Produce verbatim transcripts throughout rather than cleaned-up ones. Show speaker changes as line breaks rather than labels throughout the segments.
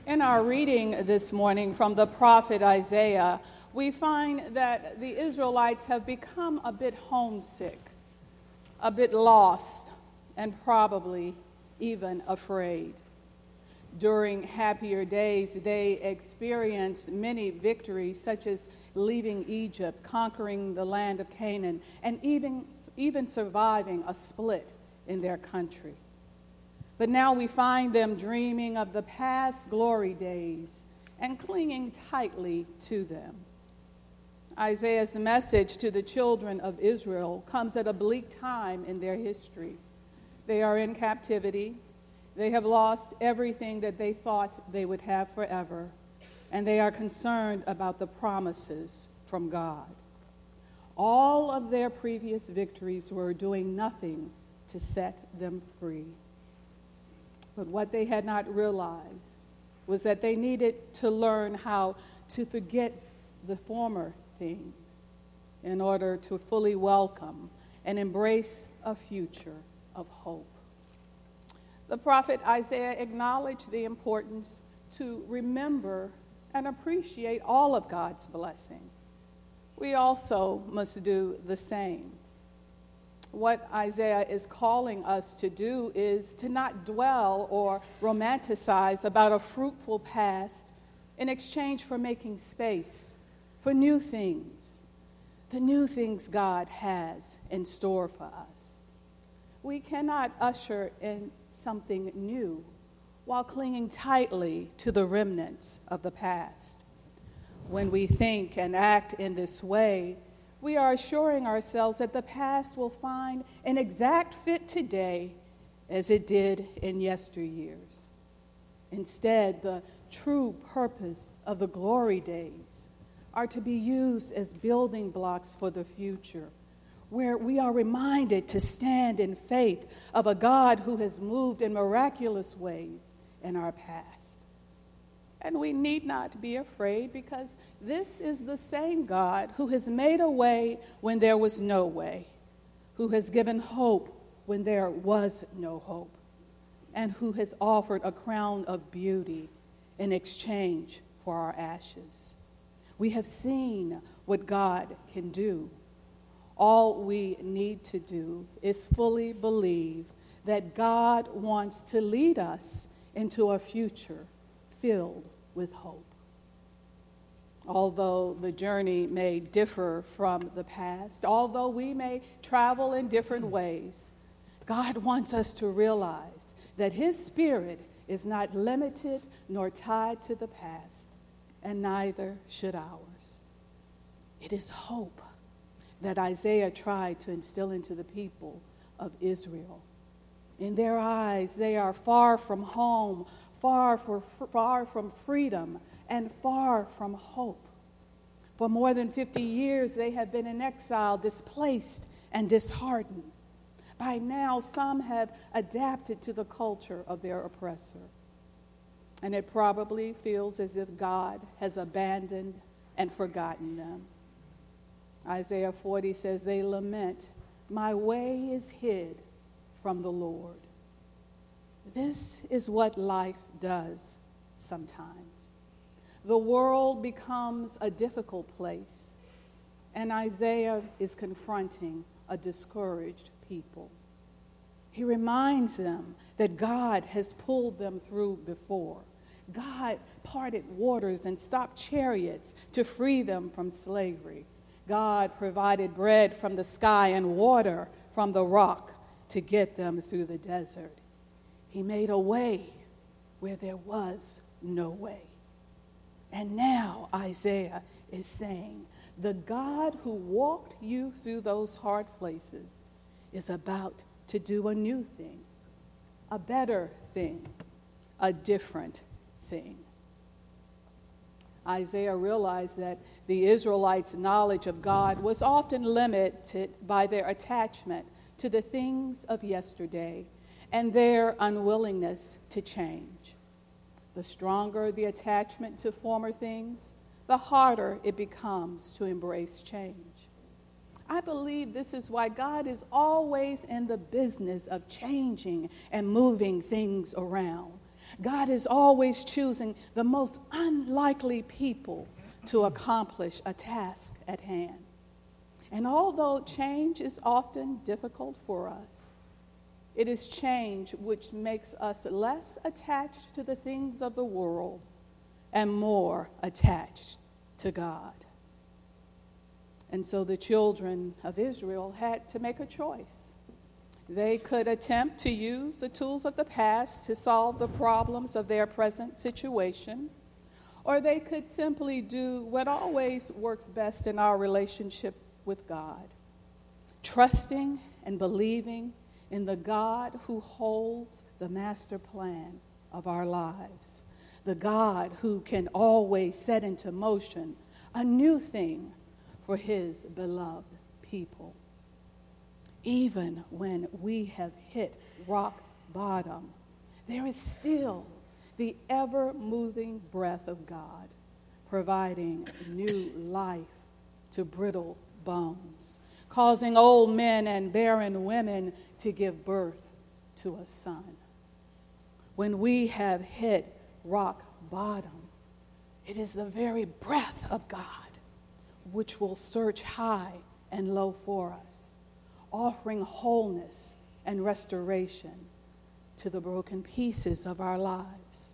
In our reading this morning from the prophet Isaiah, we find that the Israelites have become a bit homesick, a bit lost, and probably even afraid. During happier days, they experienced many victories, such as leaving Egypt, conquering the land of Canaan, and even, even surviving a split in their country. But now we find them dreaming of the past glory days and clinging tightly to them. Isaiah's message to the children of Israel comes at a bleak time in their history. They are in captivity. They have lost everything that they thought they would have forever, and they are concerned about the promises from God. All of their previous victories were doing nothing to set them free. But what they had not realized was that they needed to learn how to forget the former things in order to fully welcome and embrace a future of hope. The prophet Isaiah acknowledged the importance to remember and appreciate all of God's blessing. We also must do the same. What Isaiah is calling us to do is to not dwell or romanticize about a fruitful past in exchange for making space for new things, the new things God has in store for us. We cannot usher in something new while clinging tightly to the remnants of the past. When we think and act in this way, we are assuring ourselves that the past will find an exact fit today as it did in yesteryears. Instead, the true purpose of the glory days are to be used as building blocks for the future, where we are reminded to stand in faith of a God who has moved in miraculous ways in our past. And we need not be afraid, because this is the same God who has made a way when there was no way, who has given hope when there was no hope, and who has offered a crown of beauty in exchange for our ashes. We have seen what God can do. All we need to do is fully believe that God wants to lead us into a future filled with hope. Although the journey may differ from the past, although we may travel in different ways, God wants us to realize that His Spirit is not limited nor tied to the past, and neither should ours. It is hope that Isaiah tried to instill into the people of Israel. In their eyes, they are far from home, far, for, far from freedom, and far from hope. For more than fifty years, they have been in exile, displaced and disheartened. By now, some have adapted to the culture of their oppressor. And it probably feels as if God has abandoned and forgotten them. Isaiah forty says, they lament, "My way is hid from the Lord." This is what life does sometimes. The world becomes a difficult place, and Isaiah is confronting a discouraged people. He reminds them that God has pulled them through before. God parted waters and stopped chariots to free them from slavery. God provided bread from the sky and water from the rock to get them through the desert. He made a way where there was no way. And now Isaiah is saying, the God who walked you through those hard places is about to do a new thing, a better thing, a different thing. Isaiah realized that the Israelites' knowledge of God was often limited by their attachment to the things of yesterday and their unwillingness to change. The stronger the attachment to former things, the harder it becomes to embrace change. I believe this is why God is always in the business of changing and moving things around. God is always choosing the most unlikely people to accomplish a task at hand. And although change is often difficult for us, it is change which makes us less attached to the things of the world and more attached to God. And so the children of Israel had to make a choice. They could attempt to use the tools of the past to solve the problems of their present situation, or they could simply do what always works best in our relationship with God, trusting and believing in the God who holds the master plan of our lives, the God who can always set into motion a new thing for his beloved people. Even when we have hit rock bottom, there is still the ever-moving breath of God, providing new life to brittle bones, causing old men and barren women to give birth to a son. When we have hit rock bottom, it is the very breath of God which will search high and low for us, offering wholeness and restoration to the broken pieces of our lives.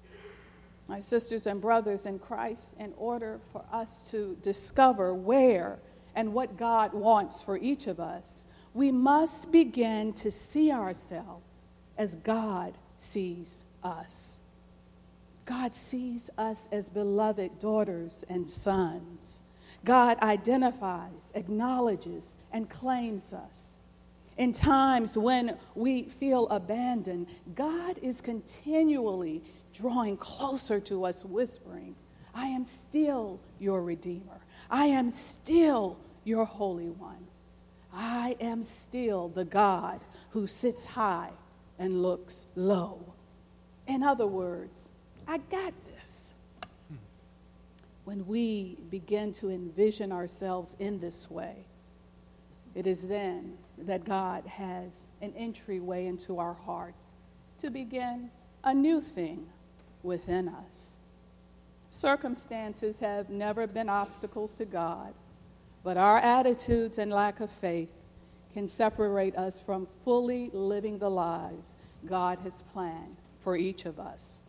My sisters and brothers in Christ, in order for us to discover where and what God wants for each of us, we must begin to see ourselves as God sees us. God sees us as beloved daughters and sons. God identifies, acknowledges, and claims us. In times when we feel abandoned, God is continually drawing closer to us, whispering, I am still your Redeemer. I am still your Holy One. I am still the God who sits high and looks low. In other words, I got this. When we begin to envision ourselves in this way, it is then that God has an entryway into our hearts to begin a new thing within us. Circumstances have never been obstacles to God, but our attitudes and lack of faith can separate us from fully living the lives God has planned for each of us.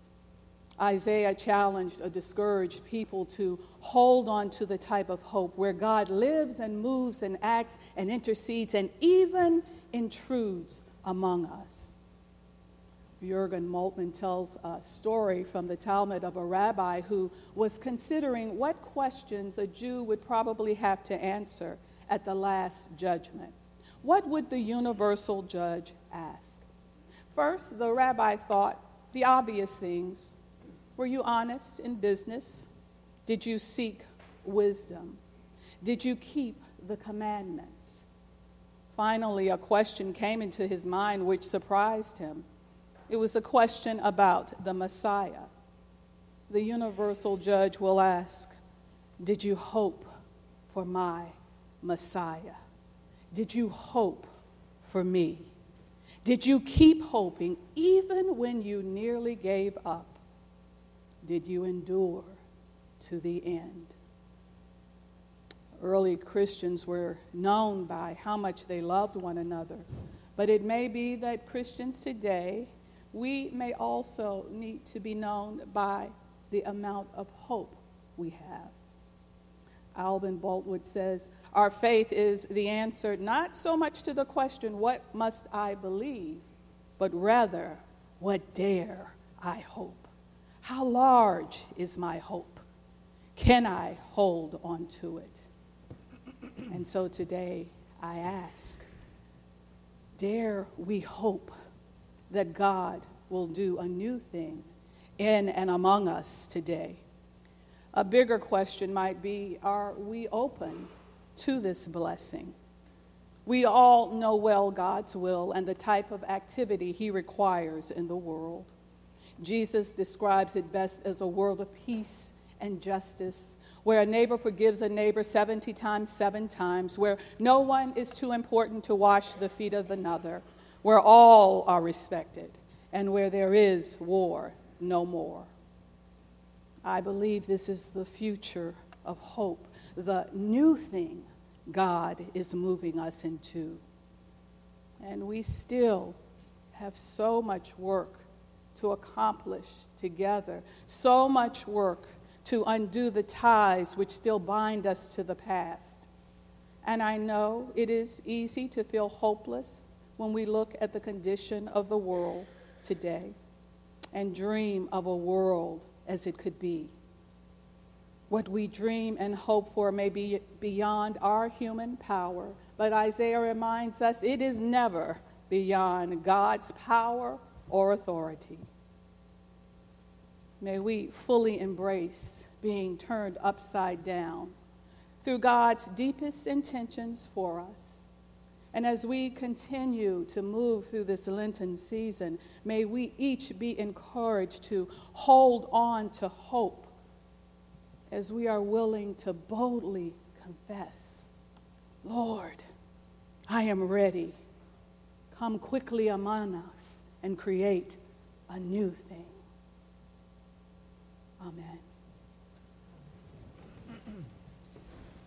Isaiah challenged a discouraged people to hold on to the type of hope where God lives and moves and acts and intercedes and even intrudes among us. Jürgen Moltmann tells a story from the Talmud of a rabbi who was considering what questions a Jew would probably have to answer at the last judgment. What would the universal judge ask? First, the rabbi thought the obvious things. Were you honest in business? Did you seek wisdom? Did you keep the commandments? Finally, a question came into his mind which surprised him. It was a question about the Messiah. The universal judge will ask, did you hope for my Messiah? Did you hope for me? Did you keep hoping even when you nearly gave up? Did you endure to the end? Early Christians were known by how much they loved one another, but it may be that Christians today, we may also need to be known by the amount of hope we have. Alvin Boltwood says, our faith is the answer not so much to the question, what must I believe, but rather, what dare I hope? How large is my hope? Can I hold on to it? And so today I ask, dare we hope that God will do a new thing in and among us today? A bigger question might be, are we open to this blessing? We all know well God's will and the type of activity he requires in the world. Jesus describes it best as a world of peace and justice, where a neighbor forgives a neighbor seventy times, seven times, where no one is too important to wash the feet of another, where all are respected and where there is war, no more. I believe this is the future of hope, the new thing God is moving us into. And we still have so much work to accomplish together, so much work to undo the ties which still bind us to the past. And I know it is easy to feel hopeless when we look at the condition of the world today and dream of a world as it could be. What we dream and hope for may be beyond our human power, but Isaiah reminds us it is never beyond God's power or authority. May we fully embrace being turned upside down through God's deepest intentions for us. And as we continue to move through this Lenten season, may we each be encouraged to hold on to hope as we are willing to boldly confess, Lord, I am ready. Come quickly among us and create a new thing. Amen.